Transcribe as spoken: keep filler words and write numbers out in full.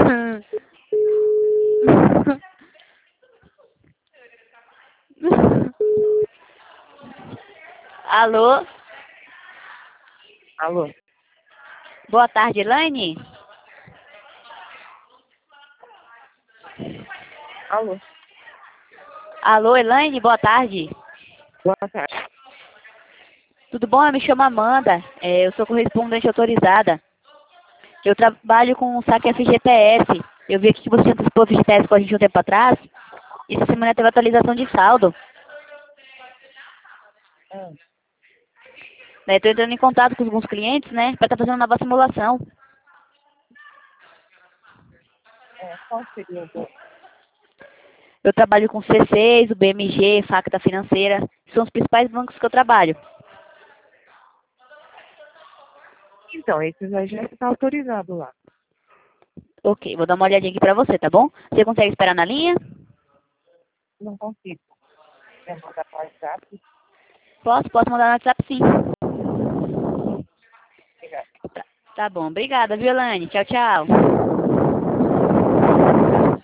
Alô? Alô? Boa tarde, Elaine? Alô? Alô, Elaine, boa tarde. Boa tarde. Tudo bom? Eu me chamo Amanda. É, eu sou correspondente autorizada. Eu trabalho com o saque F G T S. Eu vi aqui que você antecipou o F G T S com a gente um tempo atrás. E essa semana teve atualização de saldo. Hum, Estou entrando em contato com alguns clientes, né? Para estar fazendo uma nova simulação. é, qual seria o bom? Eu trabalho com o C seis, o B M G, Facta Financeira. São os principais bancos que eu trabalho. Então, esse aí já está autorizado lá. Ok, vou dar uma olhadinha aqui para você, tá bom? Você consegue esperar na linha? Não consigo. É mandar para o WhatsApp. Posso, posso mandar no WhatsApp sim. Obrigada. Tá, tá bom, obrigada, viu, Elaine? Tchau, tchau.